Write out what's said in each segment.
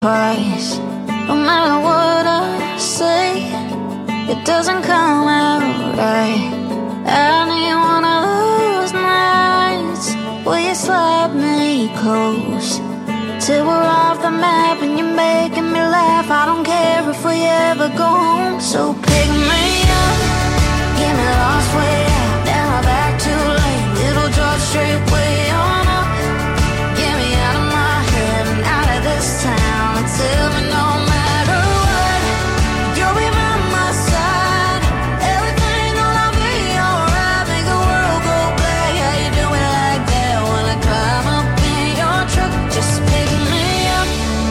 Twice. No matter what I say, it doesn't come out right. I need one of those nights where you slap me close till we're off the map and you're making me laugh. I don't care if we ever go home. So pick me up, get me lost way out, down my back too late, little drop straight way on up. Get me out of my head and out of this town, and tell me no matter what, you'll be by my side. Everything gonna be alright, make the world go black. How you do it like that when I climb up in your truck? Just pick me up.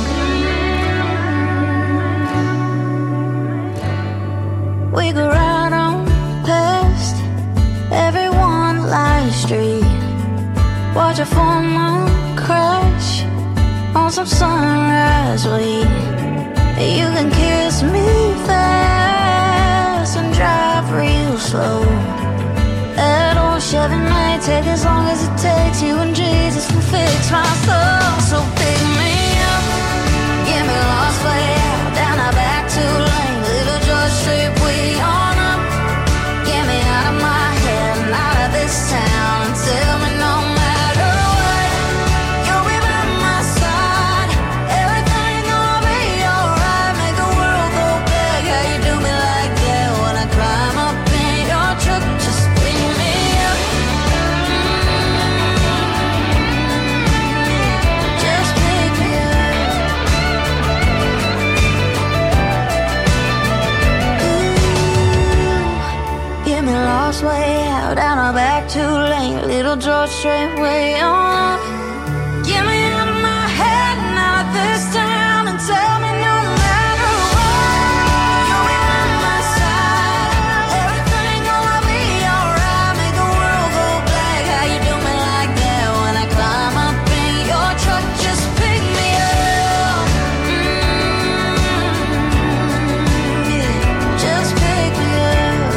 We go right on past every one light street, watch a full moon crash on some sunrise weed. You can kiss me fast and drive real slow. That old Chevy may take as long as it takes. You and Jesus will fix my soul. So pick me up, get me lost way out, down our back too lane, little George Street way on up. Get me out of my head and out of this town, and tell me no matter what, you'll be by my side. Everything gonna be alright, make the world go black. How you do me like that when I climb up in your truck? Just pick me up. Just pick me up. Ooh, get me lost way out, down our back too late, little George Strait way on up. Get me out of my head and out of this town, and tell me no matter what, you'll be by my side. Everything gonna be alright, make the world go black. How you do me like that when I climb up in your truck? Just pick me up. Yeah. Just pick me up.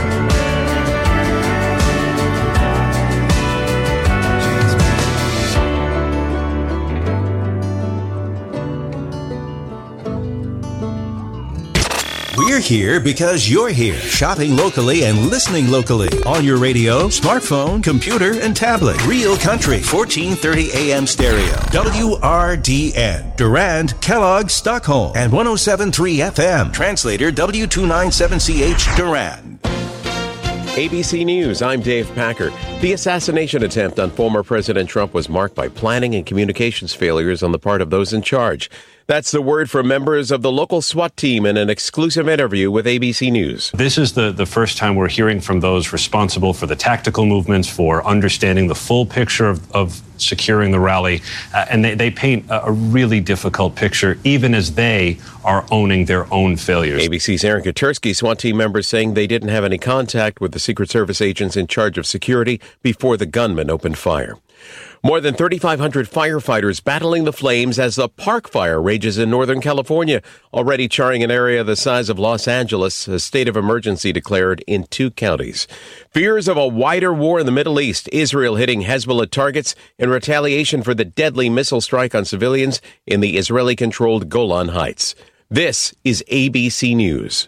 We're here because you're here, shopping locally and listening locally on your radio, smartphone, computer, and tablet. Real Country, 1430 AM stereo. WRDN, Durand, Kellogg, Stockholm, and 107.3 FM. Translator W297CH, Durand. ABC News, I'm Dave Packer. The assassination attempt on former President Trump was marked by planning and communications failures on the part of those in charge. That's the word from members of the local SWAT team in an exclusive interview with ABC News. This is the first time we're hearing from those responsible for the tactical movements, for understanding the full picture of securing the rally. And they paint a really difficult picture, even as they are owning their own failures. ABC's Aaron Katersky, SWAT team members saying they didn't have any contact with the Secret Service agents in charge of security before the gunman opened fire. More than 3,500 firefighters battling the flames as the Park Fire rages in Northern California, already charring an area the size of Los Angeles, a state of emergency declared in 2 counties. Fears of a wider war in the Middle East, Israel hitting Hezbollah targets in retaliation for the deadly missile strike on civilians in the Israeli-controlled Golan Heights. This is ABC News.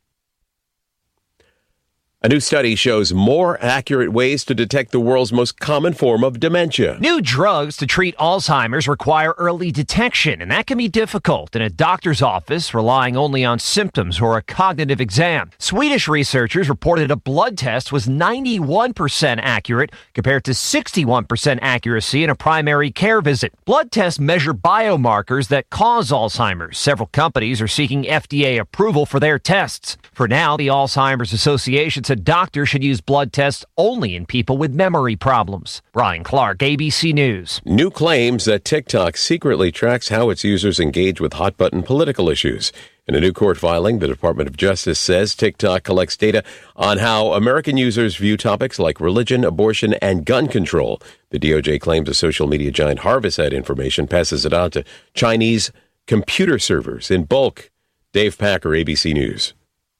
A new study shows more accurate ways to detect the world's most common form of dementia. New drugs to treat Alzheimer's require early detection, and that can be difficult in a doctor's office relying only on symptoms or a cognitive exam. Swedish researchers reported a blood test was 91% accurate compared to 61% accuracy in a primary care visit. Blood tests measure biomarkers that cause Alzheimer's. Several companies are seeking FDA approval for their tests. For now, the Alzheimer's Association said doctors should use blood tests only in people with memory problems. Brian Clark, ABC News. New claims that TikTok secretly tracks how its users engage with hot-button political issues. In a new court filing, the Department of Justice says TikTok collects data on how American users view topics like religion, abortion, and gun control. The DOJ claims the social media giant harvests that information, passes it on to Chinese computer servers in bulk. Dave Packer, ABC News.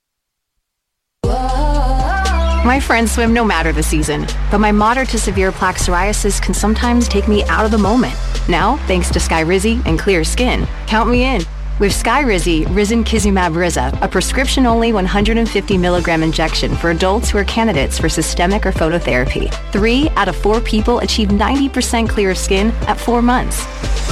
My friends swim no matter the season, but my moderate to severe plaque psoriasis can sometimes take me out of the moment. Now, thanks to Skyrizi and Clear Skin, count me in. With Skyrizi Risankizumab Riza, a prescription-only 150 milligram injection for adults who are candidates for systemic or phototherapy. 3 out of 4 people achieve 90% clear skin at 4 months.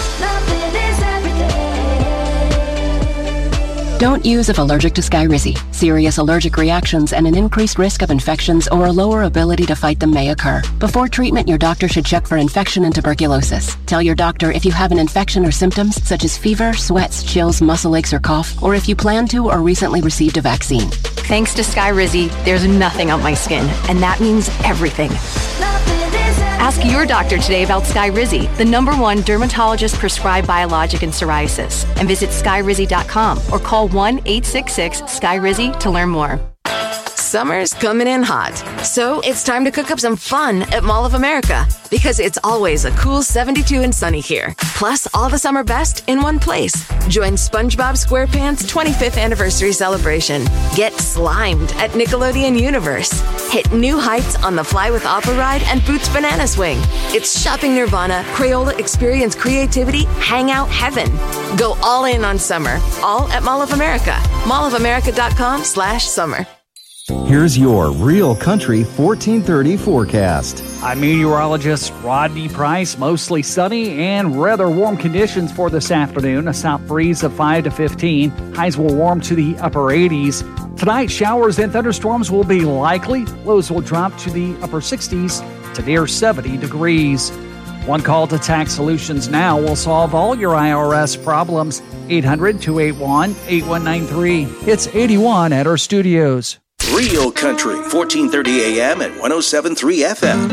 Don't use if allergic to Skyrizi. Serious allergic reactions and an increased risk of infections or a lower ability to fight them may occur. Before treatment, your doctor should check for infection and tuberculosis. Tell your doctor if you have an infection or symptoms such as fever, sweats, chills, muscle aches, or cough, or if you plan to or recently received a vaccine. Thanks to Skyrizi, there's nothing on my skin, and that means everything. Ask your doctor today about Skyrizi, the #1 dermatologist-prescribed biologic in psoriasis, and visit Skyrizi.com or call 1-866-SKYRIZI to learn more. Summer's coming in hot, so it's time to cook up some fun at Mall of America, because it's always a cool 72 and sunny here. Plus, all the summer best in one place. Join SpongeBob SquarePants' 25th anniversary celebration. Get slimed at Nickelodeon Universe. Hit new heights on the Fly with Appa ride and Boots Banana Swing. It's shopping nirvana, Crayola experience creativity, hangout heaven. Go all in on summer, all at Mall of America. mallofamerica.com/summer. Here's your Real Country 1430 forecast. I'm meteorologist Rodney Price. Mostly sunny and rather warm conditions for this afternoon. A south breeze of 5 to 15. Highs will warm to the upper 80s. Tonight, showers and thunderstorms will be likely. Lows will drop to the upper 60s to near 70 degrees. One call to Tax Solutions Now will solve all your IRS problems. 800-281-8193. It's 81 at our studios. Real Country, 1430 AM and 107.3 FM.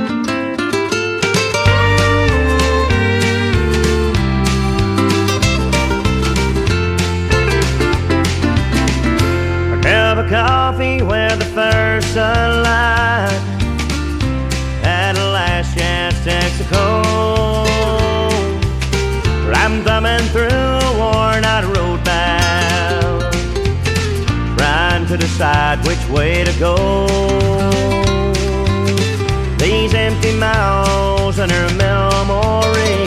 A cup of coffee where the first sunlight at a last chance takes a cold. I'm thumbing through a worn-out road map, trying to decide which way to go. These empty miles and her memory,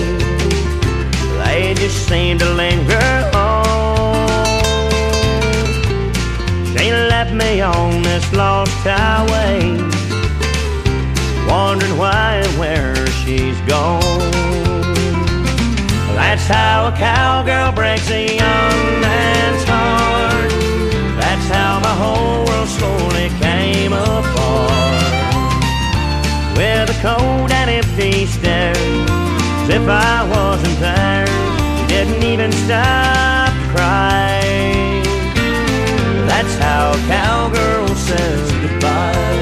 they just seem to linger on. She left me on this lost highway, wondering why and where she's gone. That's how a cowgirl breaks a young man's heart. That's how my whole world slowly came apart. With a cold and empty stare, as if I wasn't there. She didn't even stop to cry. That's how a cowgirl says goodbye.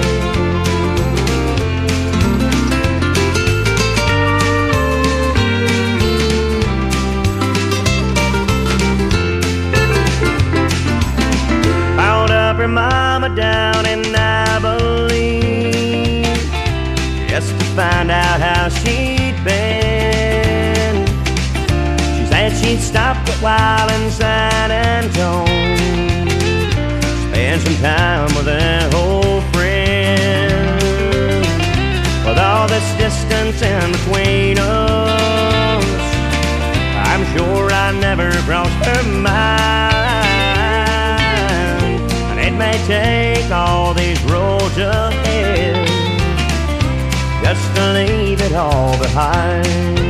Her mama down in Abilene, just to find out how she'd been. She said she'd stop a while in San Antonio, spend some time with an old friend. With all this distance in between us, I'm sure I never crossed her mind. It may take all these roads ahead just to leave it all behind.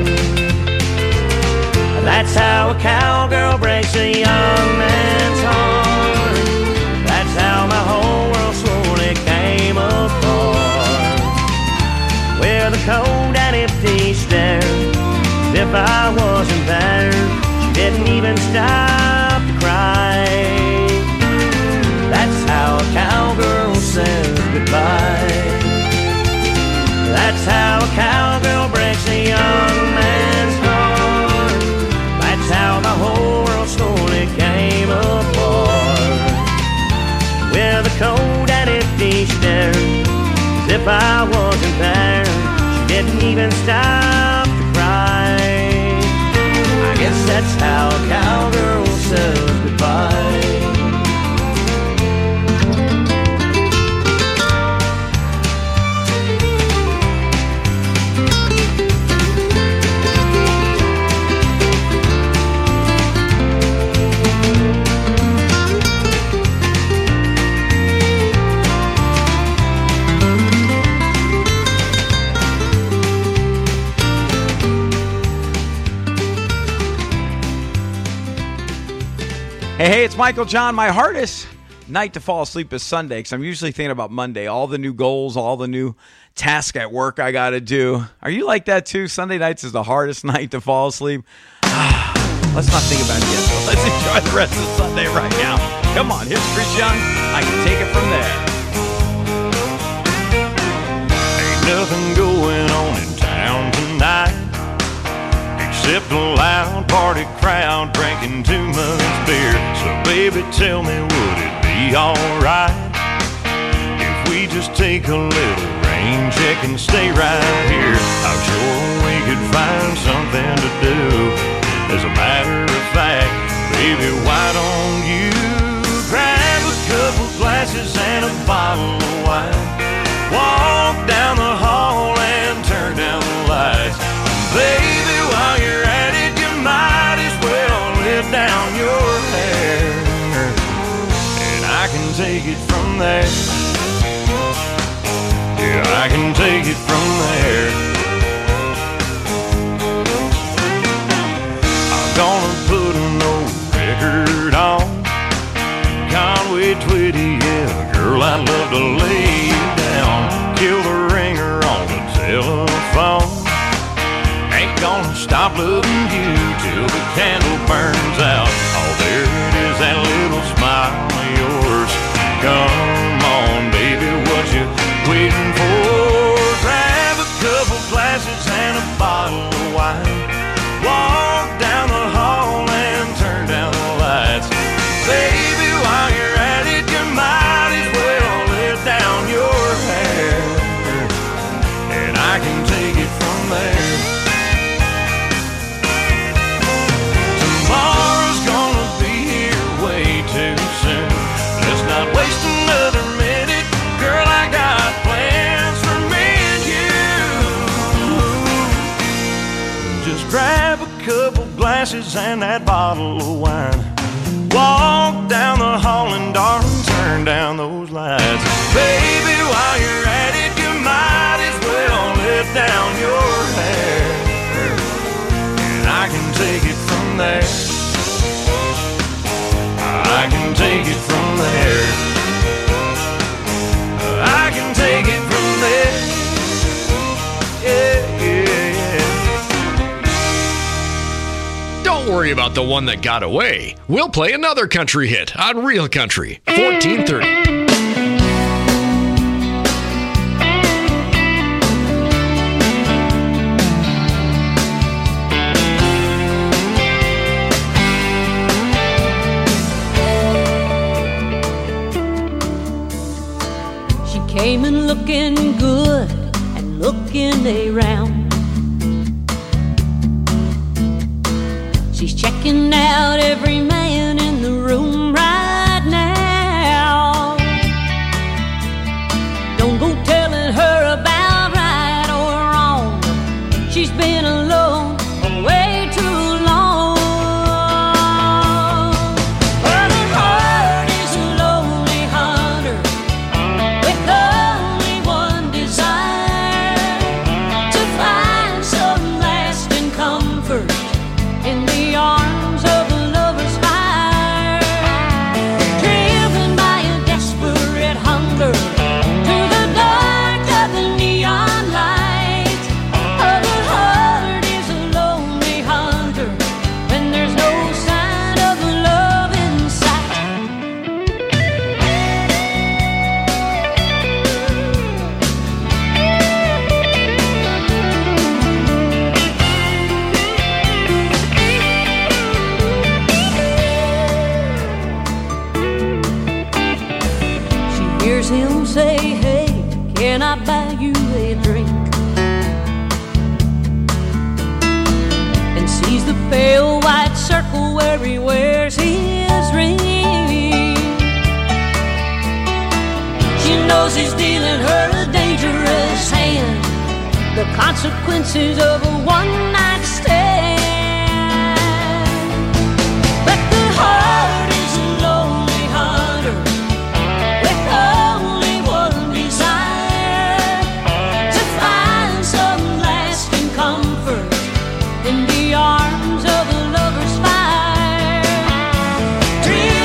That's how a cowgirl breaks a young man's heart. That's how my whole world slowly came apart. With a cold and empty stare, as if I wasn't there. She didn't even stop to cry. That's how a cowgirl says goodbye. That's how a cowgirl breaks a young man's heart. That's how the whole world slowly came apart. With a cold and empty stare, as if I wasn't there. She didn't even stop to cry. I guess that's how a cowgirl says goodbye. Hey, it's Michael John. My hardest night to fall asleep is Sunday because I'm usually thinking about Monday, all the new goals, all the new tasks at work I got to do. Are you like that too? Sunday nights is the hardest night to fall asleep. Let's not think about it yet, though. Let's enjoy the rest of Sunday right now. Come on, here's Chris Young. I can take it from there. Ain't nothing going on in town tonight except a loud party crowd drinking too much beer. So baby, tell me, would it be alright if we just take a little rain check and stay right here? I'm sure we could find something to do. As a matter of fact, baby, why don't you grab a couple glasses and a bottle of wine, walk down the hall and turn down the lights. Baby, while you're at it, you might as well let down your hair, and I can take it from there. Yeah, I can take it from there. Gonna put an old record on Conway Twitty, yeah, girl, I'd love to lay you down. Kill the ringer on the telephone. Ain't gonna stop loving you till the candle burns out. Oh, there it is, that little smile of yours. Come on, baby, what you waiting for? Grab a couple glasses and a bottle of wine, walk down the hall and turn down the lights. Baby, while you're at it, you might as well let down your hair, and I can take it from there. Tomorrow's gonna be here way too soon. Let's not waste another minute. Girl, I got plans for me and you. Just grab a couple glasses and that bottle of wine, walk down the hall and darling, turn down those lights. Baby, while you're at it, you might as well let down your hair, and I can take it from there. I can take it from there. I can take it from there. Yeah, yeah, yeah. Don't worry about the one that got away. We'll play another country hit on Real Country 1430. Came in looking good and looking around. She's checking out every man in the room right now. Don't go telling her about right or wrong. She's been alone for way too long. Her heart is a lonely hunter with only one desire, to find some lasting comfort in the arms of a lover's fire. Driven by a desperate hunger to the dark of the neon light. Oh, the heart is a lonely hunter when there's no sign of love in sight. She hears him say, hey, can I buy you a drink? And sees the pale white circle where he wears his ring. She knows he's dealing her a dangerous hand, the consequences of a one-night stand. But the heart is a lonely hunter with only one desire, to find some lasting comfort in the arms of a lover's fire. Dream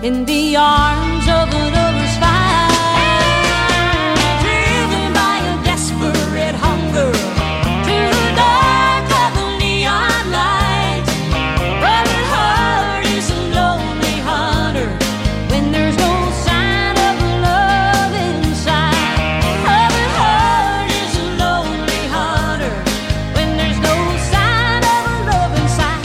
in the arms of another's fight, driven by a desperate hunger to the dark of the neon light. Broken heart is a lonely hunter when there's no sign of love inside. Broken heart is a lonely hunter when there's no sign of love inside.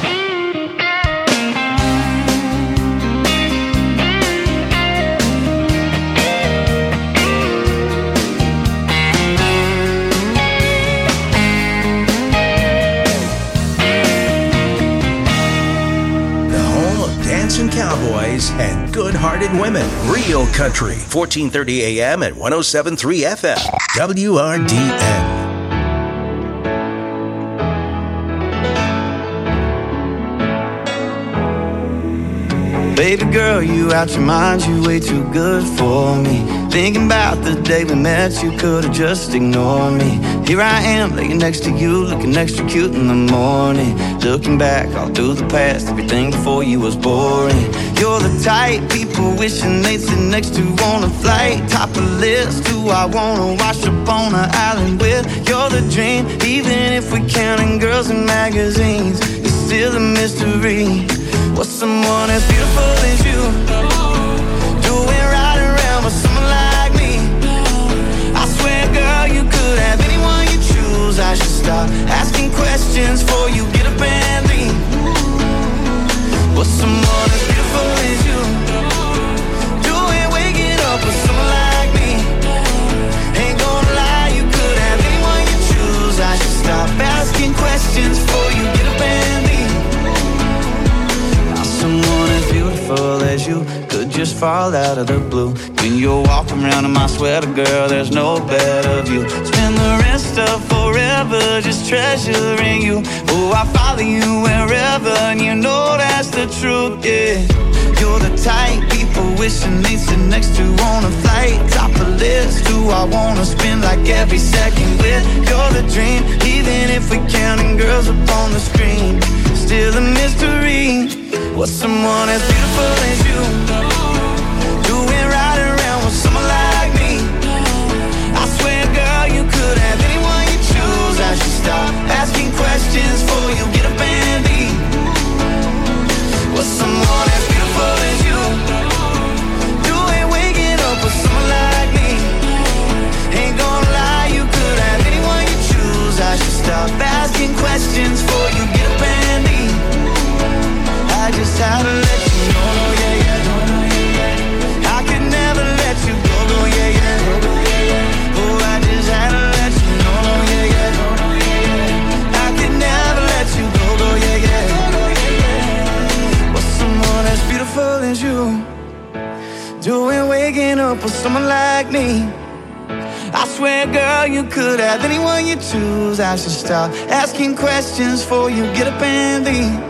The home of dancing cowboys and good-hearted women. Real Country, 1430 AM at 107.3 FM. WRDN. Baby girl, you out your mind, you way too good for me. Thinking about the day we met, you could've just ignored me. Here I am, laying next to you, looking extra cute in the morning. Looking back all through the past, everything before you was boring. You're the type people wishing they'd sit next to on a flight. Top of the list, who I wanna wash up on an island with. You're the dream, even if we're counting girls in magazines. It's still a mystery. What's someone as beautiful as you doing right around with someone like me? I swear, girl, you could have anyone you choose. I should stop asking questions before you get up and leave. What's someone as beautiful as you doing waking up with someone like me? Ain't gonna lie, you could have anyone you choose. I should stop asking questions before you get up and leave. Someone as beautiful as you could just fall out of the blue. When you're walking around in my sweater, girl, there's no better view. Spend the rest of forever just treasuring you. Oh, I follow you wherever, and you know that's the truth, yeah. You're the type people wishing they'd sit next to on a flight. Top of the list, who I wanna spend like every second with. You're the dream, even if we're counting girls up on the screen. Still a mystery. What's someone as beautiful as you doing right around with someone like me? I swear, girl, you could have anyone you choose. I should stop asking questions before you get up and leave. What's someone as beautiful as you doing waking up with someone like me? Ain't gonna lie, you could have anyone you choose. I should stop asking questions before you get up and leave. I just had to let you know, no, yeah, yeah. I could never let you go, no, yeah, yeah. Oh, I just had to let you know, no, yeah, yeah. I could never let you go, no, yeah, yeah. What's someone as beautiful as you doing waking up with someone like me? I swear, girl, you could have anyone you choose. I should stop asking questions before you get up and leave.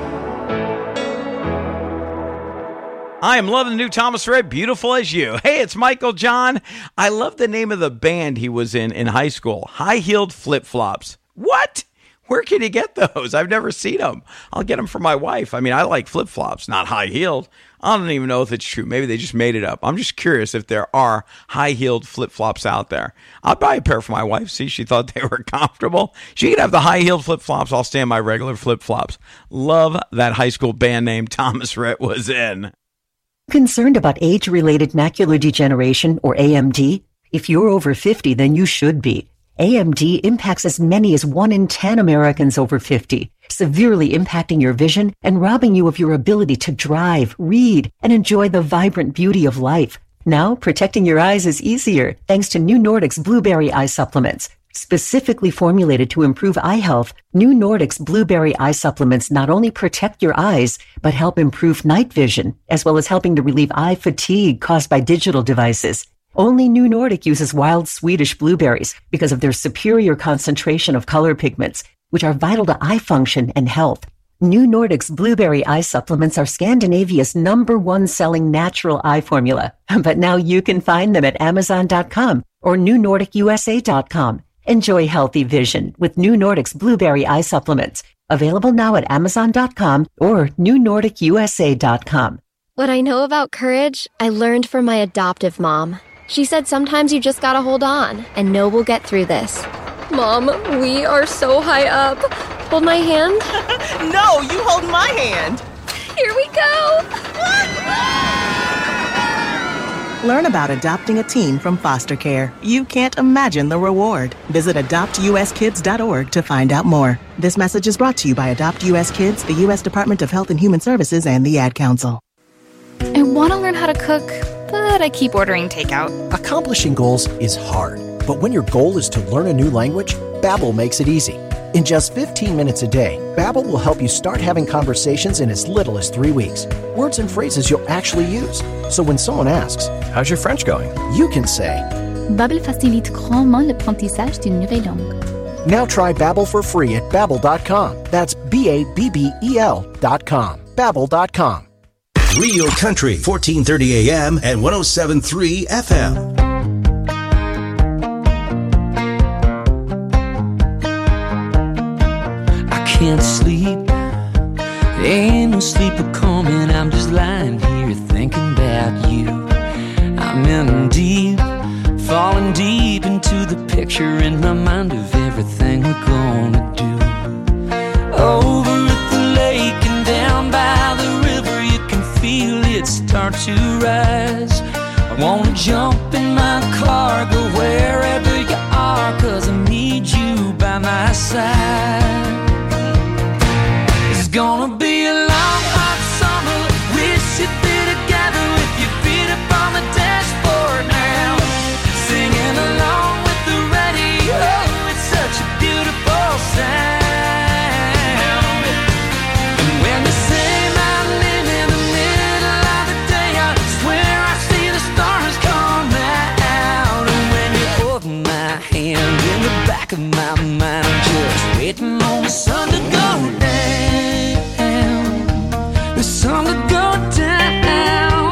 I am loving the new Thomas Rhett, Beautiful as You. Hey, it's Michael John. I love the name of the band he was in high school, High-Heeled Flip-Flops. What? Where can you get those? I've never seen them. I'll get them for my wife. I mean, I like flip-flops, not high-heeled. I don't even know if it's true. Maybe they just made it up. I'm just curious if there are high-heeled flip-flops out there. I'll buy a pair for my wife. See, she thought they were comfortable. She can have the high-heeled flip-flops. I'll stay in my regular flip-flops. Love that high school band name Thomas Rhett was in. Concerned about age-related macular degeneration, or AMD? If you're over 50, then you should be. AMD impacts as many as 1 in 10 Americans over 50, severely impacting your vision and robbing you of your ability to drive, read, and enjoy the vibrant beauty of life. Now, protecting your eyes is easier thanks to New Nordic's Blueberry Eye Supplements. Specifically formulated to improve eye health, New Nordic's Blueberry Eye Supplements not only protect your eyes, but help improve night vision, as well as helping to relieve eye fatigue caused by digital devices. Only New Nordic uses wild Swedish blueberries because of their superior concentration of color pigments, which are vital to eye function and health. New Nordic's Blueberry Eye Supplements are Scandinavia's #1 selling natural eye formula. But now you can find them at Amazon.com or NewNordicUSA.com. Enjoy healthy vision with New Nordic's Blueberry Eye Supplements. Available now at Amazon.com or NewNordicUSA.com. What I know about courage, I learned from my adoptive mom. She said sometimes you just gotta hold on and know we'll get through this. Mom, we are so high up. Hold my hand. No, you hold my hand. Here we go. Learn about adopting a teen from foster care. You can't imagine the reward. Visit adoptuskids.org to find out more. This message is brought to you by Adopt U.S. Kids, the U.S. Department of Health and Human Services, and the Ad Council. I want to learn how to cook, but I keep ordering takeout. Accomplishing goals is hard, but when your goal is to learn a new language, Babbel makes it easy. In just 15 minutes a day, Babbel will help you start having conversations in as little as 3 weeks. Words and phrases you'll actually use. So when someone asks, "How's your French going?" you can say, Babbel facilite grandement l'apprentissage d'une nouvelle langue. Now try Babbel for free at Babbel.com. That's Babbel.com. Babbel.com. Real Country, 1430 AM and 107.3 FM. Can't sleep, ain't no sleeper coming. I'm just lying here thinking about you. I'm in deep, falling deep into the picture in my mind of everything we're gonna do. Over at the lake and down by the river, you can feel it start to rise. I wanna jump in my car, go wherever you are, 'cause I need you by my side. It's gonna be a long, hot summer. Wish you'd be together with your feet up on the dashboard now, singing along with the radio. It's such a beautiful sound. And when you say my name in the middle of the day, I swear I see the stars come out. And when you hold my hand in the back of my mind, I'm just waiting on the sun to go down. The sun to go down.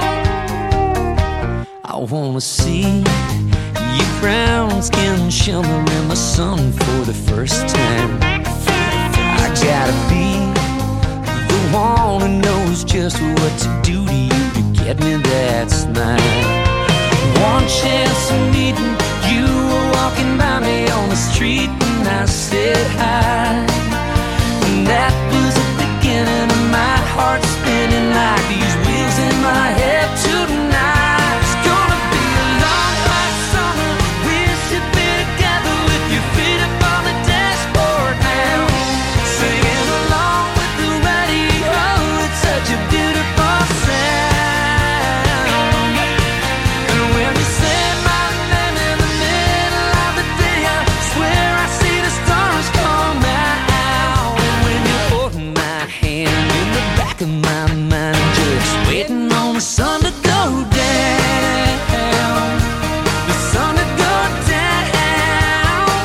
I wanna see your brown skin shimmer in the sun for the first time. I gotta be the one who knows just what to do to you to get me that smile. One chance of meeting you, were walking by me on the street and I said hi. And that was the beginning of my heart spinning like these wheels in my head tonight. It's gonna be a long, hot summer. Wish you'd be together with your feet up on the dashboard now, singing along with the radio. It's such a beautiful sound. And when you say my name in the middle of the day, I swear I see the stars come out. And when you hold my hand in the back of my mind, I'm just waiting on the sun to go down. The sun to go down.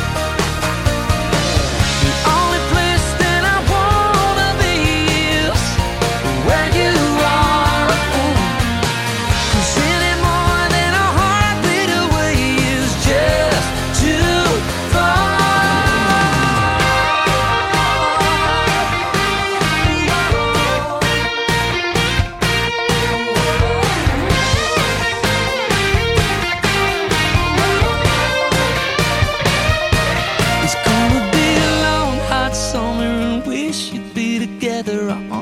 The only place that I wanna be is where you are. 'Cause any more than a heartbeat away is just too far. It's gonna be a long, hot summer and wish you'd be together.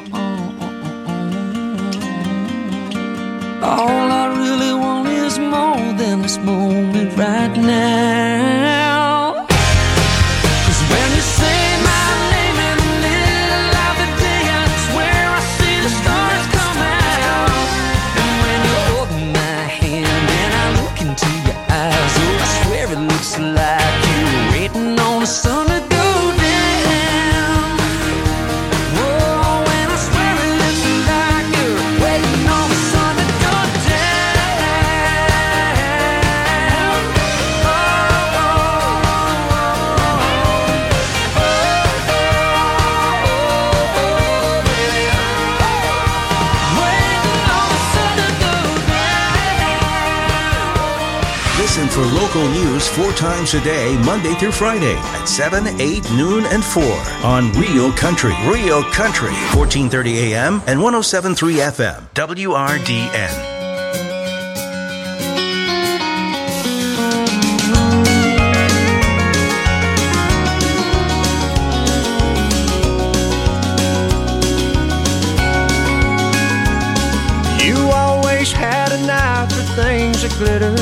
All I really want is more than this moment right now. 'Cause when you say my name in the middle of the day, I swear I see the stars come out. And when you hold my hand and I look into your eyes, oh, I swear it looks like you're waiting on the sun to go down. Whoa, and I swear it looks like you're waiting on the sun to go down. Oh, Listen for local news 4 times a day, Monday through Friday at 7, 8, noon, and 4 on Real Country. Real Country, 1430 AM and 107.3 FM, WRDN. Had an eye for things that glitter,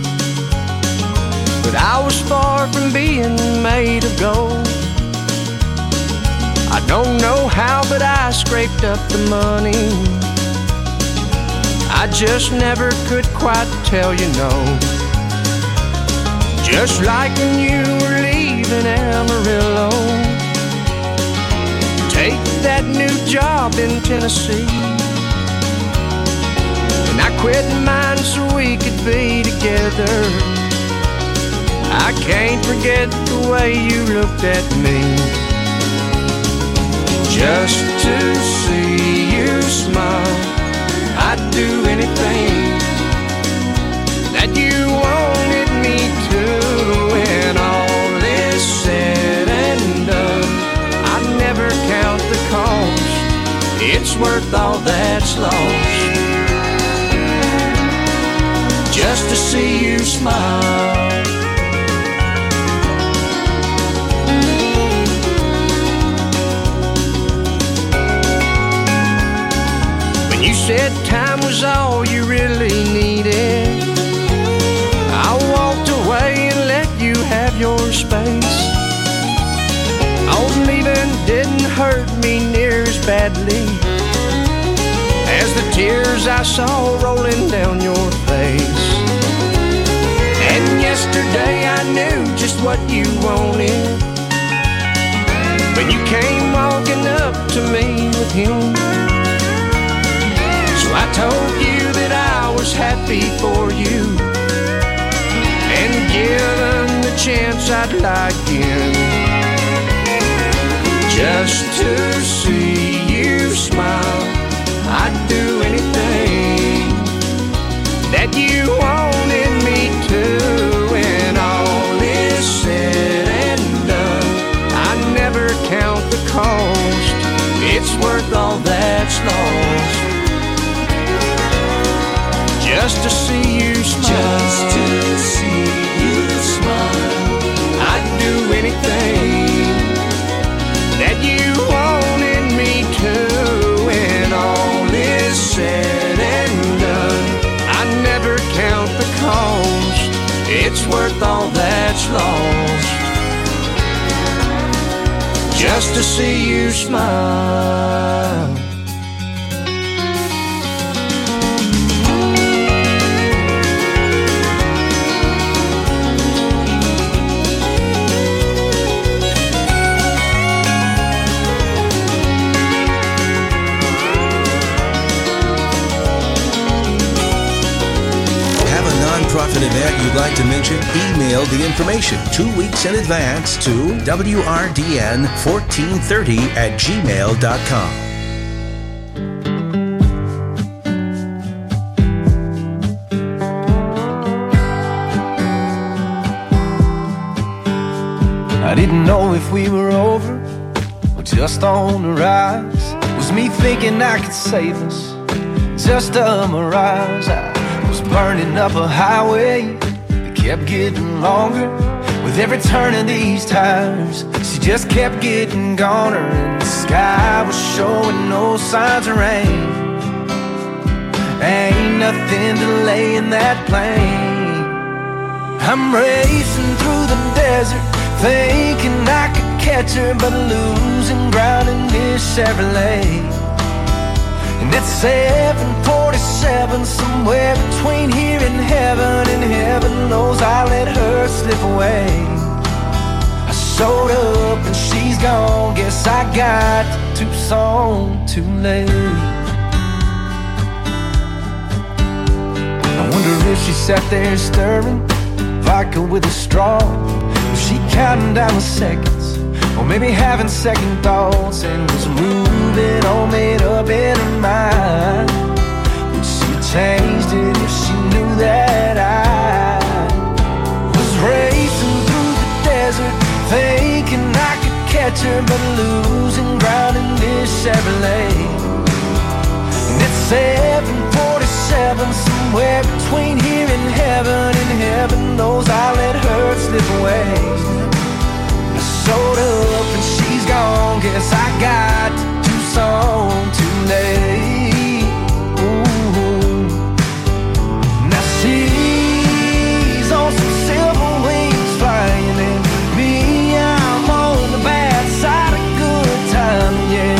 but I was far from being made of gold. I don't know how, but I scraped up the money. I just never could quite tell you no. Just like when you were leaving Amarillo, take that new job in Tennessee. And I quit mine so we could be together. I can't forget the way you looked at me. Just to see you smile, I'd do anything that you wanted me to. When all is said and done, I never count the cost. It's worth all that's lost, just to see you smile. When you said time was all you really needed, I walked away and let you have your space. Oh, leaving didn't hurt me near as badly as the tears I saw rolling down your face. And yesterday I knew just what you wanted when you came walking up to me with him. So I told you that I was happy for you, and given the chance I'd lie again, just to see you smile. I'd do anything that you wanted me to. When all is said and done, I never count the cost. It's worth all that's lost, just to see you smile. Just to see you smile. I'd do anything that you wanted me to. When all is said and done, I never count the cost. It's worth all that's lost, just to see you smile. Nonprofit event you'd like to mention? Email the information 2 weeks in advance to wrdn1430@gmail.com. I didn't know if we were over or just on the rise. Was me thinking I could save us just a mirage? I was burning up a highway that kept getting longer. With every turn of these tires, she just kept getting goner. And the sky was showing no signs of rain. Ain't nothing delaying that plane. I'm racing through the desert, thinking I could catch her, but losing ground in this Chevrolet. And it's 7:47, somewhere between here and heaven knows I let her slip away. I showed up and she's gone, guess I got to Tucson too late. I wonder if she sat there stirring vodka with a straw. Was she counting down the seconds, or maybe having second thoughts, and was moving all made up in her mind? Would she changed it if she knew that I catcher, but losing ground in this Chevrolet. And it's 7:47, somewhere between here and heaven knows I let her slip away. I showed up and she's gone, guess I got to Tucson too late. Ooh. Now she's on some silver wings flying, and me, I'm on the bad side of good time,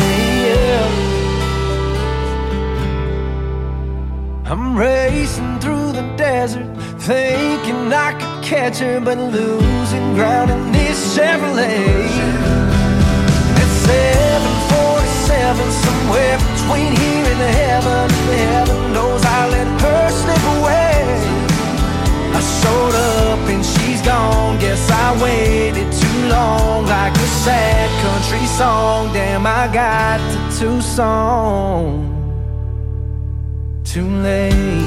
yeah. I'm racing through the desert, thinking I could catch her, but losing ground in this Chevrolet. It's 7:47, somewhere between here and heaven knows I let her slip away. I showed up and she's gone, guess I waited too long, like a sad country song. Damn, I got to Tucson too late.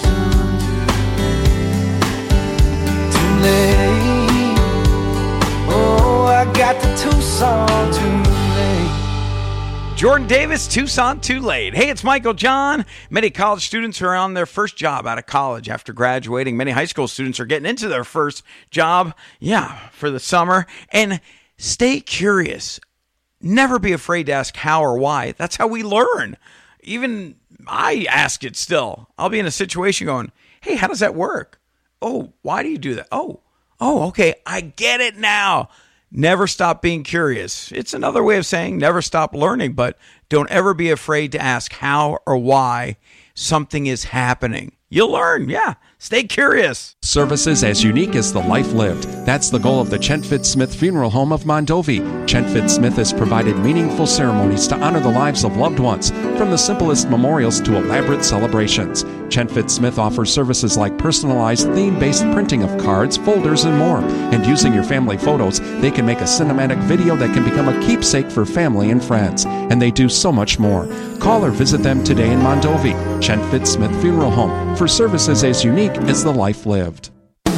Oh, I got to Tucson too late. Jordan Davis, Tucson Too Late. Hey, it's Michael John. Many college students are on their first job out of college after graduating. Many high school students are getting into their first job, for the summer. And stay curious. Never be afraid to ask how or why. That's how we learn. Even I ask it still. I'll be in a situation going, hey, how does that work? Oh, why do you do that? Oh, okay, I get it now. Never stop being curious. It's another way of saying never stop learning, but don't ever be afraid to ask how or why something is happening. You'll learn, Stay curious. Services as unique as the life lived. That's the goal of the Chentfit Smith Funeral Home of Mondovi. Chentfit Smith has provided meaningful ceremonies to honor the lives of loved ones, from the simplest memorials to elaborate celebrations. Chentfit Smith offers services like personalized theme-based printing of cards, folders, and more. And using your family photos, they can make a cinematic video that can become a keepsake for family and friends. And they do so much more. Call or visit them today in Mondovi. Chentfit Smith Funeral Home, for services as unique as the life lived.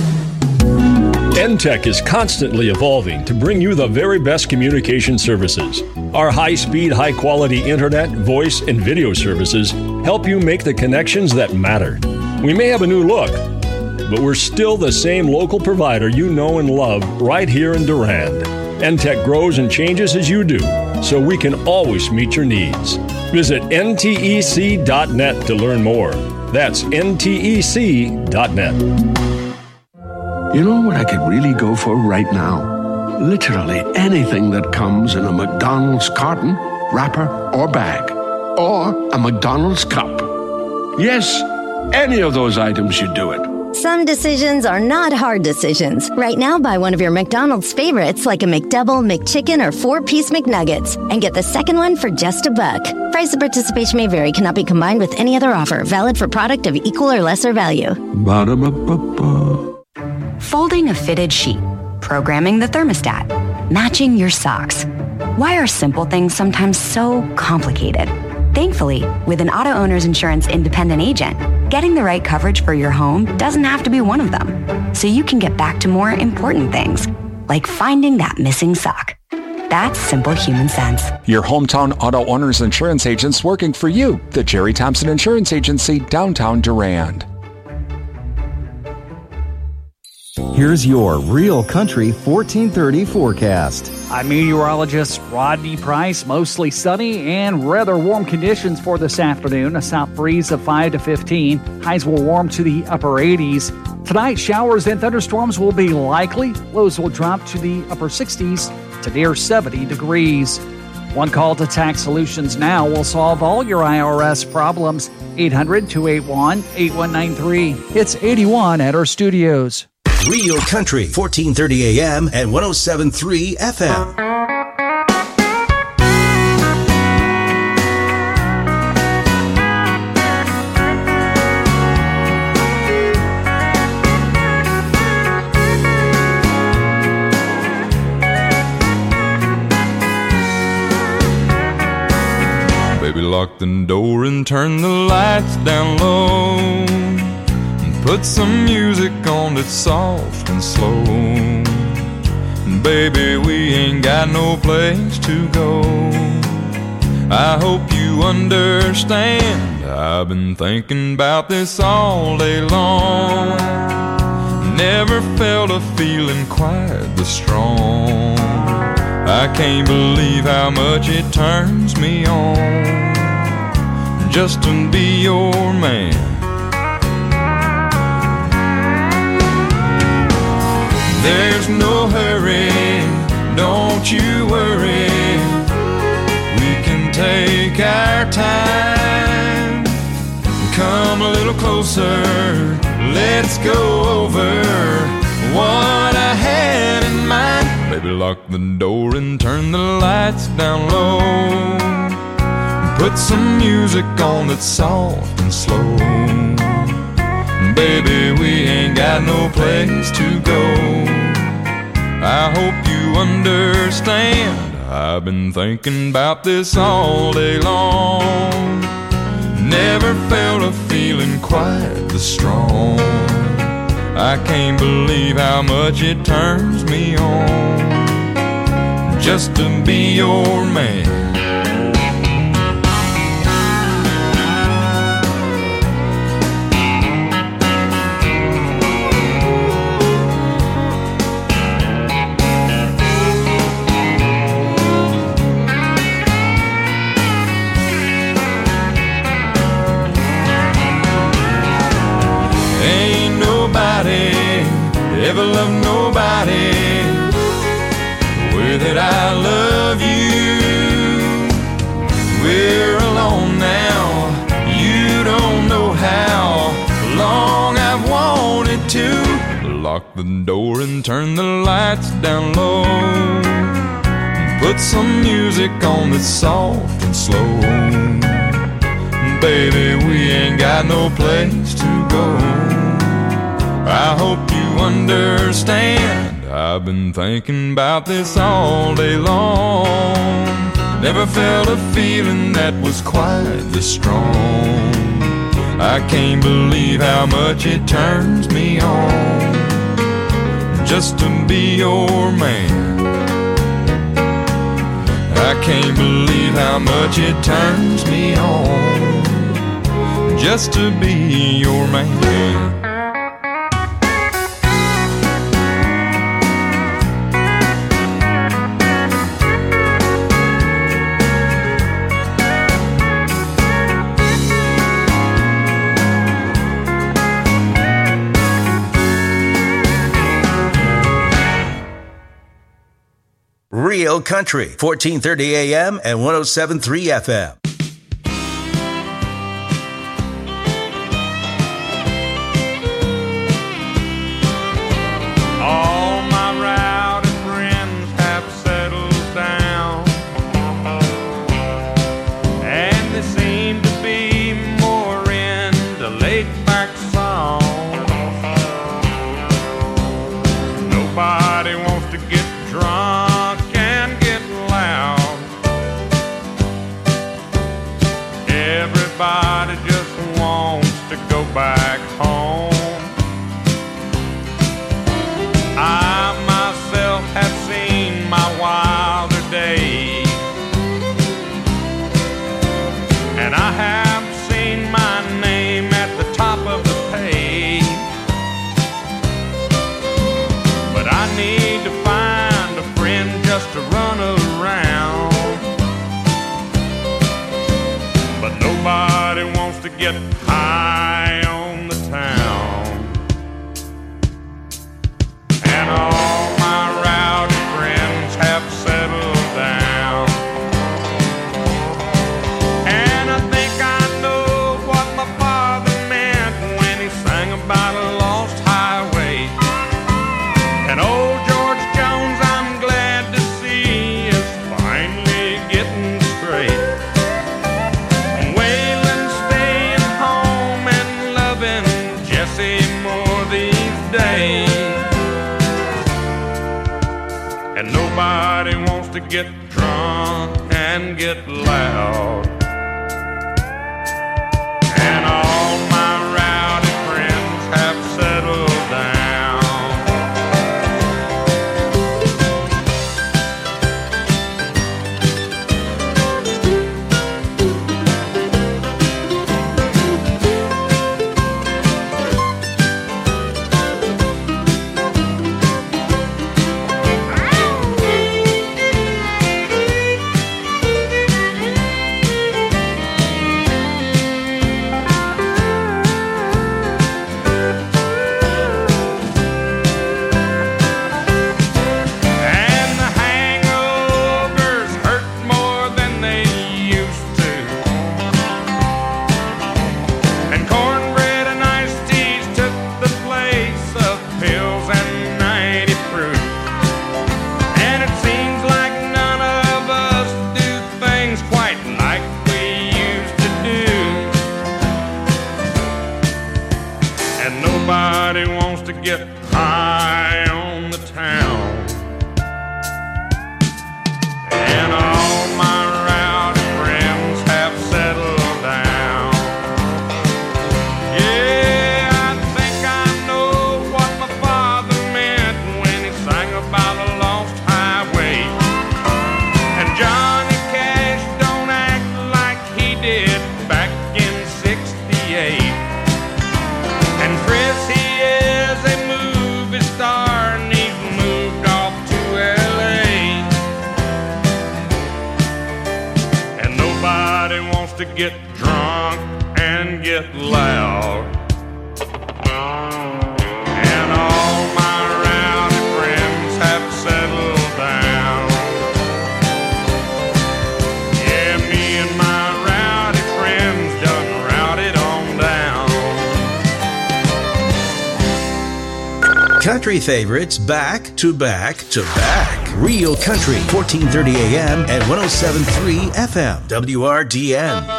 NTech is constantly evolving to bring you the very best communication services. Our high-speed, high-quality internet, voice, and video services help you make the connections that matter. We may have a new look, but we're still the same local provider you know and love right here in Durand. NTech grows and changes as you do, so we can always meet your needs. Visit ntec.net to learn more. That's ntec.net. You know what I could really go for right now? Literally anything that comes in a McDonald's carton, wrapper, or bag. Or a McDonald's cup. Yes, any of those items should do it. Some decisions are not hard decisions. Right now, buy one of your McDonald's favorites like a McDouble, McChicken, or 4-piece McNuggets and get the second one for just $1. Price of participation may vary. Cannot be combined with any other offer. Valid for product of equal or lesser value. Ba-da-ba-ba-ba. Folding a fitted sheet, programming the thermostat, matching your socks. Why are simple things sometimes so complicated? Thankfully, with an Auto Owners Insurance independent agent, getting the right coverage for your home doesn't have to be one of them. So you can get back to more important things, like finding that missing sock. That's simple human sense. Your hometown Auto Owners Insurance agents working for you. The Jerry Thompson Insurance Agency, downtown Durand. Here's your Real Country 1430 forecast. I'm meteorologist Rodney Price. Mostly sunny and rather warm conditions for this afternoon. A south breeze of 5 to 15. Highs will warm to the upper 80s. Tonight, showers and thunderstorms will be likely. Lows will drop to the upper 60s to near 70 degrees. One call to Tax Solutions Now will solve all your IRS problems. 800-281-8193. It's 81 at our studios. Real Country, 1430 AM and 107.3 FM. Baby, lock the door and turn the lights down low. Put some music on that's soft and slow. Baby, we ain't got no place to go. I hope you understand. I've been thinking about this all day long. Never felt a feeling quite this strong. I can't believe how much it turns me on just to be your man. There's no hurry, don't you worry. We can take our time. Come a little closer, let's go over what I had in mind. Baby, lock the door and turn the lights down low. Put some music on that's soft and slow. Baby, we ain't got no place to go. I hope you understand. I've been thinking about this all day long. Never felt a feeling quite this strong. I can't believe how much it turns me on just to be your man. Ever love nobody the way that I love you. We're alone now. You don't know how long I've wanted to. Lock the door and turn the lights down low. Put some music on that's soft and slow. Baby, we ain't got no place to go. I hope you understand. I've been thinking about this all day long. Never felt a feeling that was quite this strong. I can't believe how much it turns me on just to be your man. I can't believe how much it turns me on just to be your man. Real Country, 1430 AM and 107.3 FM. All my rowdy friends have settled down, and they seem to be more into laid-back songs. Nobody wants to get drunk. Everybody just wants to go back home. I myself have seen my wilder days, and I have seen my name at the top of the page. But I need to find a friend just to run around. But nobody wants to get high on the town. And all my rowdy friends have settled down. And I think I know what my father meant when he sang about a lost highway. And old George Jones, I'm glad to see, is finally getting straight. And nobody wants to get drunk and get loud. And all my rowdy friends have settled down. nobody wants to get high on the town. And all my rowdy friends have settled down. Yeah, I think I know what my father meant when he sang about a lost highway. And Johnny Cash don't act like he did back in '68. And Chris, he is a movie star and he's moved off to L.A. And nobody wants to get drunk and get loud. And all my rowdy friends have settled down. Yeah, me and my rowdy friends done routed on down. Country favorites back to back to back. Real Country, 1430 AM and 107.3 FM. WRDN.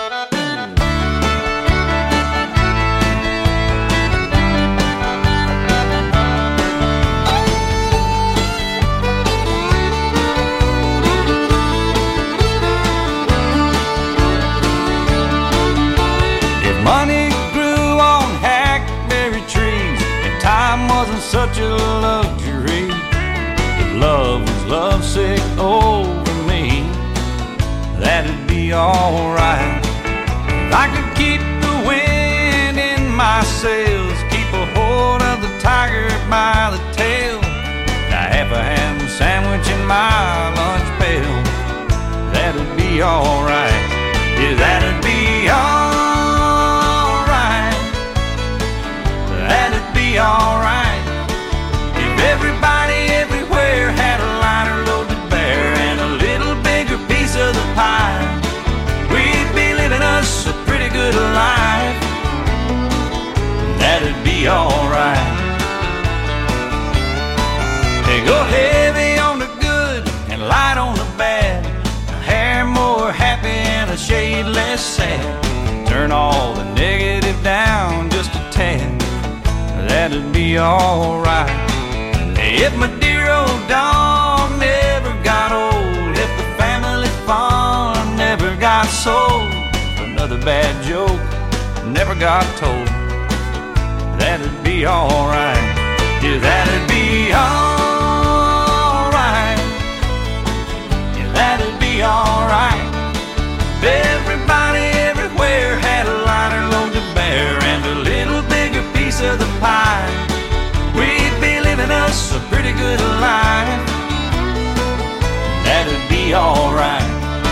If money grew on hackberry trees and time wasn't such a luxury, if love was lovesick over me, that'd be alright. If I could keep the wind in my sails, keep a hold of the tiger by the tail, a half a ham sandwich in my lunch pail, that'd be alright. Yeah, that'd be alright. That'd be alright. If everybody everywhere had a liner loaded bare and a little bigger piece of the pie, we'd be living us a pretty good life. That'd be alright. Hey, go heavy on the good and light on the bad, a hair more happy and a shade less sad. Turn all the negative down just a tad. That'd be alright. If my dear old dog never got old, if the family farm never got sold, another bad joke never got told, that'd be alright. Yeah, that'd be alright. Yeah, that'd be alright. Everybody everywhere had a liner load to bear and a little bigger piece of the pie, we'd be living us a pretty good life. That'd be alright.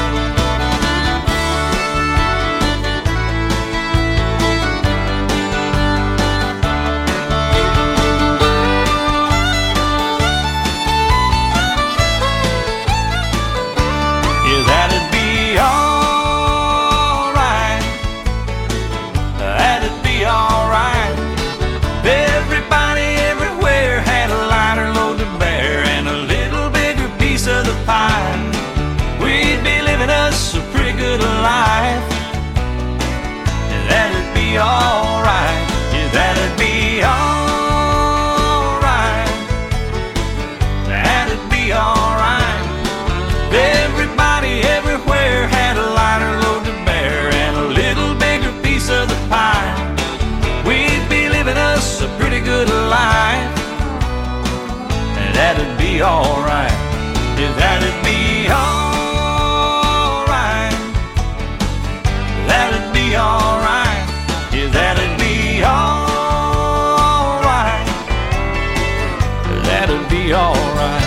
Yeah, that'd be alright. That'd be alright. Everybody everywhere had a liner load to bear and a little bigger piece of the pie, we'd be living us a pretty good life. And that'd be alright. Yeah, that'd be alright. That'd be alright. Everybody everywhere had a liner load to bear and a little bigger piece of the pie, we'd be living us a pretty good life. And that'd be alright. Yeah, that'd be alright. That'd be alright. Yeah, that'd be alright. That'd be alright.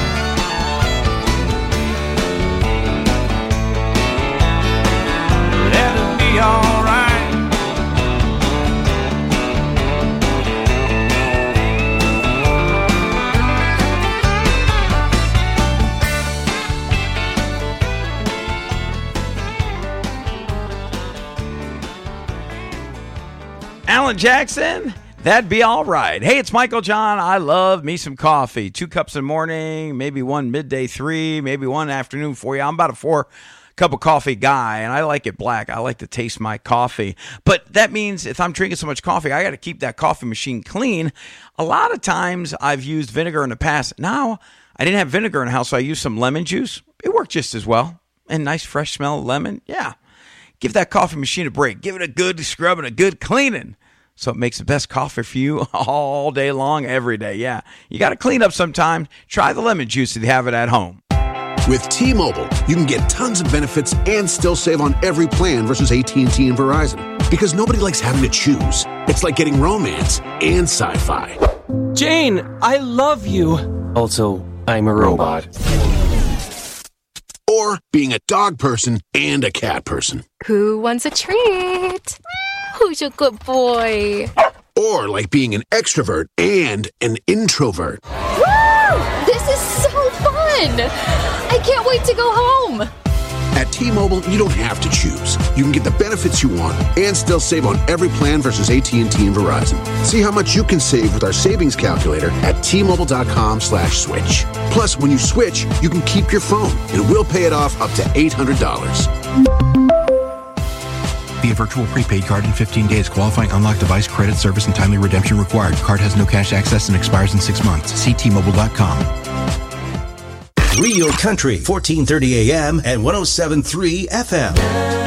That'd be alright. Alan Jackson, that'd be all right. Hey, it's Michael John. I love me some coffee. 2 cups in the morning, maybe one midday 3, maybe one afternoon for you. I'm about a 4 cup of coffee guy, and I like it black. I like to taste my coffee. But that means if I'm drinking so much coffee, I got to keep that coffee machine clean. A lot of times I've used vinegar in the past. Now, I didn't have vinegar in the house, so I used some lemon juice. It worked just as well. And nice fresh smell of lemon. Yeah. Give that coffee machine a break. Give it a good scrub and a good cleaning. So it makes the best coffee for you all day long, every day. Yeah. You got to clean up sometime. Try the lemon juice if you have it at home. With T-Mobile, you can get tons of benefits and still save on every plan versus AT&T and Verizon. Because nobody likes having to choose. It's like getting romance and sci-fi. Jane, I love you. Also, I'm a robot. Or being a dog person and a cat person. Who wants a treat? Who's a good boy? Or like being an extrovert and an introvert. Woo! This is so fun! I can't wait to go home. At T-Mobile, you don't have to choose. You can get the benefits you want and still save on every plan versus AT&T and Verizon. See how much you can save with our savings calculator at T-Mobile.com/switch. Plus, when you switch, you can keep your phone and we'll pay it off up to $800. Via virtual prepaid card in 15 days. Qualifying unlocked device, credit, service, and timely redemption required. Card has no cash access and expires in 6 months. See T-Mobile.com. Real Country, 1430 AM and 107.3 FM.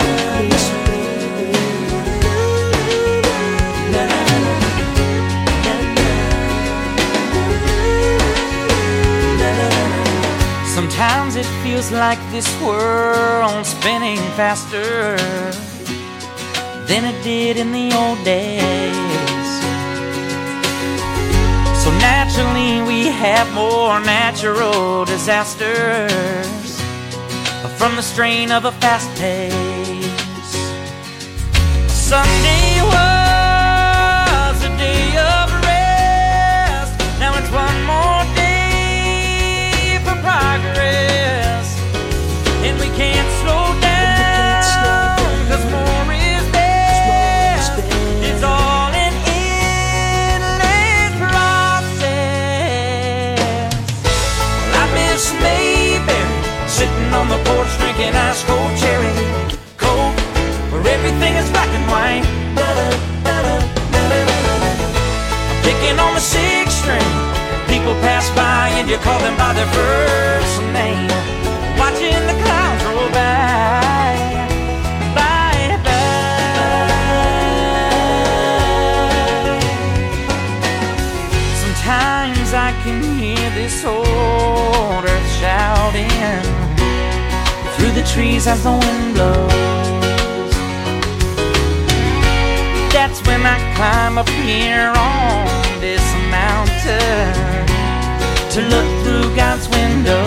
Sometimes it feels like this world's spinning faster than it did in the old days. So naturally we have more natural disasters from the strain of a fast pace. Sunday was a day of rest. Now it's one more day for progress. And we can't slow down, 'cause more is best. It's all an endless process. Well, I miss Mayberry, sitting on the porch drinking ice cold cherry coke, where everything is black and white. I'm picking on the 6th string. People pass by and you call them by their first name. Watching the clouds roll by, by, by. Sometimes I can hear this old earth shouting through the trees as the wind blows. That's when I climb up here on this mountain to look through God's window.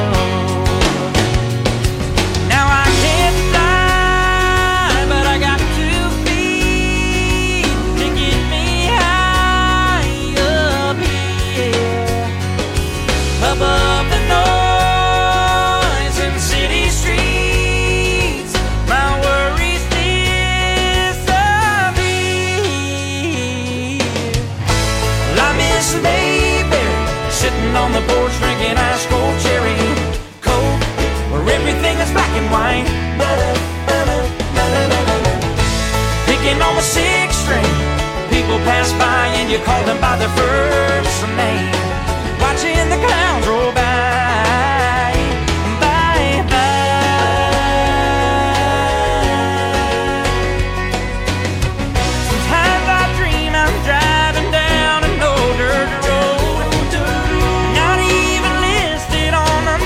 Now I can't fly, but I got 2 feet to get me high up here, above the noise in city streets. My worries disappear. Well, I miss Mayberry, sitting on the porch drinking ice cold cherry coke, where everything is black and white. Picking on the 6th string. People pass by and you call them by their first name. Watching the clouds roll by, by, by. Sometimes I dream I'm driving down an old dirt road, not even listed on a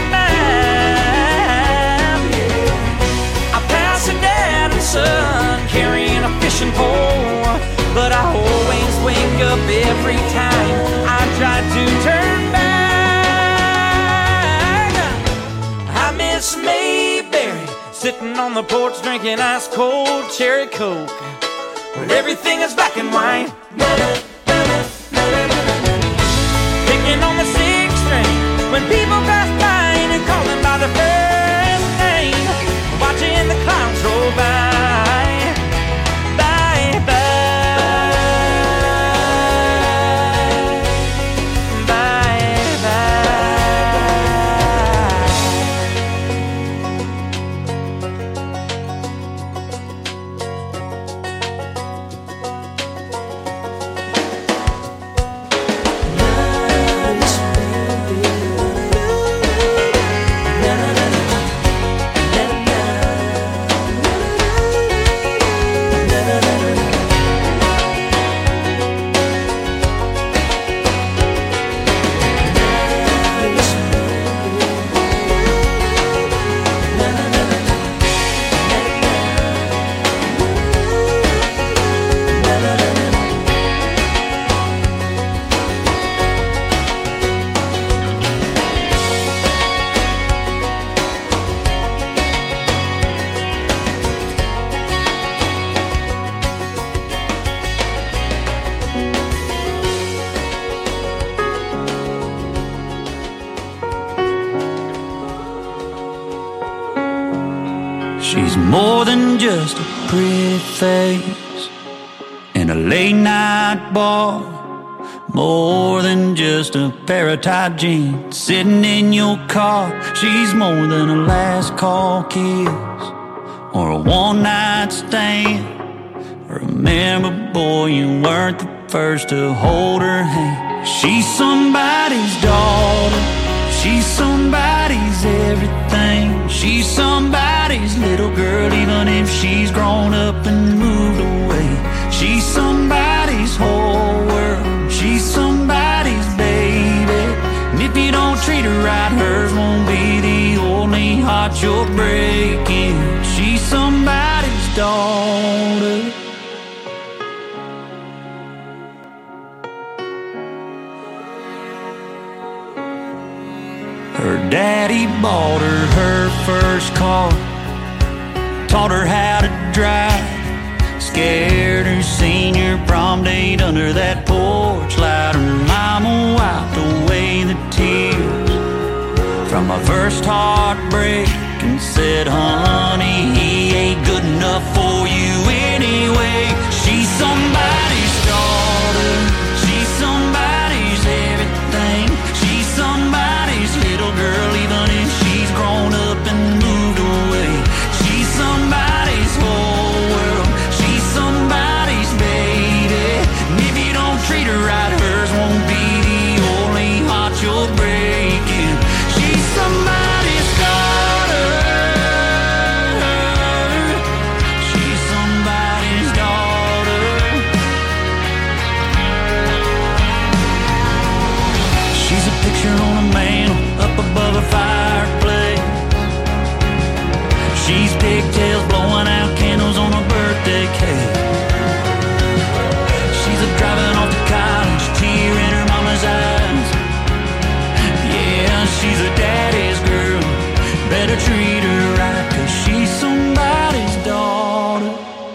map. I pass a dad and son carrying a fishing pole, but I always wake up every time I try to turn back. I miss Mayberry, sitting on the porch drinking ice cold cherry coke, where everything is black and white. Picking on the 6th string. When people pass by and you call them by their first name. Watching the clouds roll by, by, by, by, by. She's more than just a pretty face in a late night bar, more than just a pair of tight jeans sitting in your car. She's more than a last call kiss or a one night stand. Remember, boy, you weren't the first to hold her hand. She's somebody's daughter, she's somebody's everything. She's somebody's little girl, even if she's grown up and moved away. She's somebody's whole world, she's somebody's baby. And if you don't treat her right, hers won't be the only heart you're breaking. She's somebody's daughter. Her daddy bought her first car, taught her how to drive, scared her senior prom date under that porch light. Her mama wiped away the tears from my first heartbreak and said, honey, he ain't good enough for you anyway. She's somebody's daughter, she's somebody's everything. She's somebody's little girl, even if she's grown up and moved away. She's somebody's whole world, she's somebody's baby. And if you don't treat her right, hers won't be the only heart you're breaking. She's somebody's daughter, she's somebody's daughter. She's a picture on a mantle up above a fireplace. She's pigtails blowing out candles on a birthday cake. She's a driving off to college, tear in her mama's eyes. Yeah, she's a daddy's girl, better treat her right, 'cause she's somebody's daughter.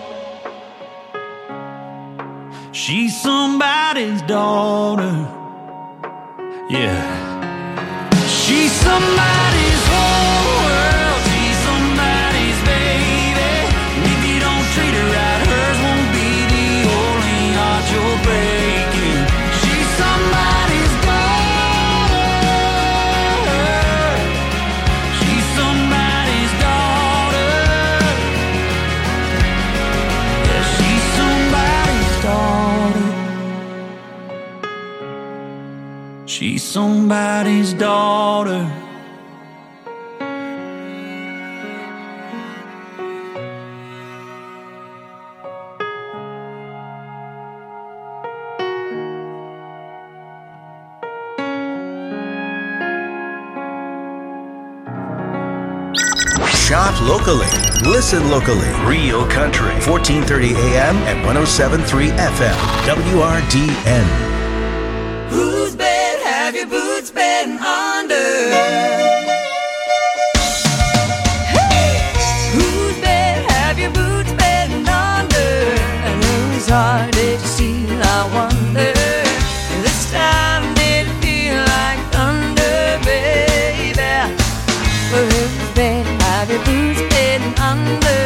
She's somebody's daughter. Yeah. She's somebody's whole world, she's somebody's baby. And if you don't treat her right, hers won't be the only heart you're breaking. She's somebody's daughter, she's somebody's daughter. Yeah, she's somebody's daughter. She's somebody's daughter. Shop locally. Listen locally. Real Country. 1430 AM and 107.3 FM. WRDN. Whose bed have your boots been under? Whose bed have your boots been under? And whose heart did you steal, I wonder? This time did it feel like thunder, baby? Well, whose bed have your boots been under?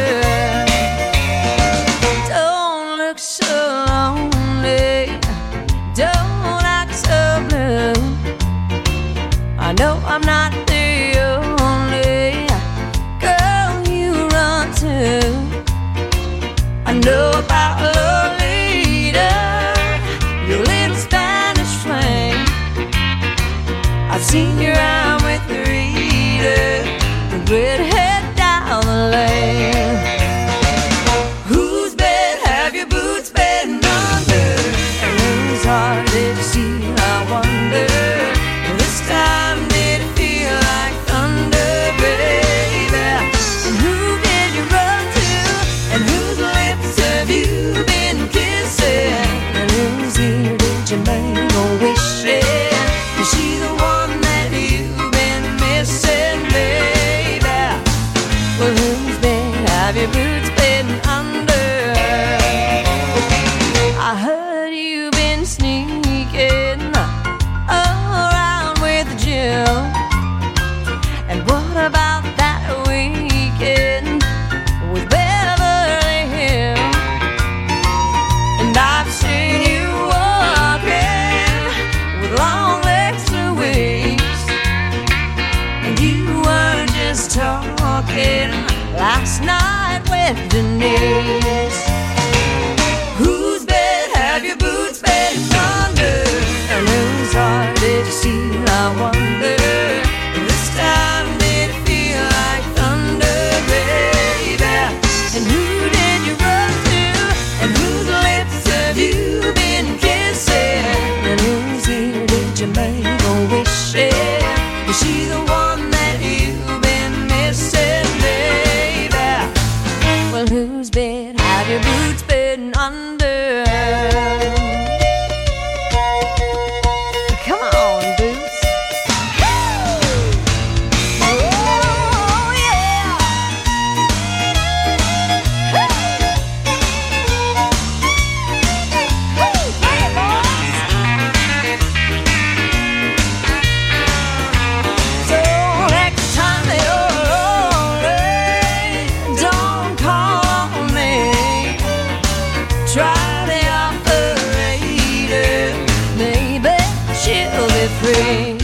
Don't look so lonely, don't act so blue. I know I'm not the only girl you run to. I know about Lolita, your little Spanish flame. I've seen your eye with Rita, the redhead down the lane. Whose bed have your boots been under? And whose heart did you steal, I wonder? This time did it feel like thunder, baby? And who did you run to? And whose lips have you been kissing? And whose ear did you make a wish in? Is she the one that you've been missing, baby? tenderness. Whose bed have your boots been under? And whose heart did you steal, I wonder? This time did it feel like thunder, baby? And who did you run to? And whose lips have you been kissing? And whose ear did you make a wish in? Is she the one that you've been missing, baby? Well, whose bed have your boots been under? Come on, Boots. Oh, yeah. Hey, boys. So next time that you're lonely, don't call me. Try the operator, maybe she'll be free.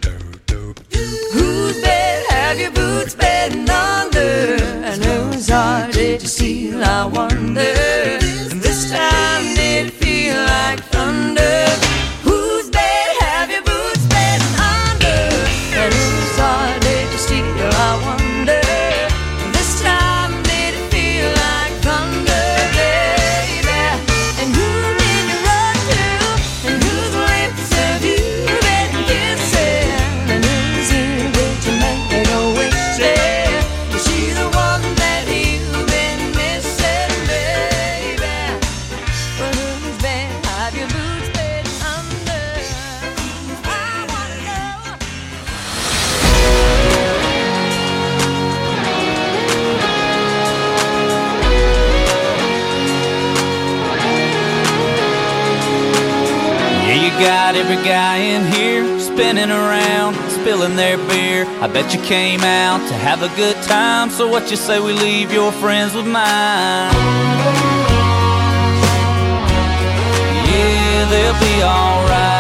Whose bed have your boots been under? And whose heart did you steal, I wonder? And this time did it feel like thunder? Whose bed have your boots been under? And whose heart did you steal, I wonder? And this time did it feel like thunder, baby? And who did you run to? And whose lips have you been kissing? And whose ear did you make a wish in? Is she the one that you've been missing, baby? Well, whose bed have your boots been under? I wanna know. Yeah, you got every guy in here spinning around, spilling their beer. I bet you came out to have a good time. So what you say we leave your friends with mine? Yeah, they'll be alright.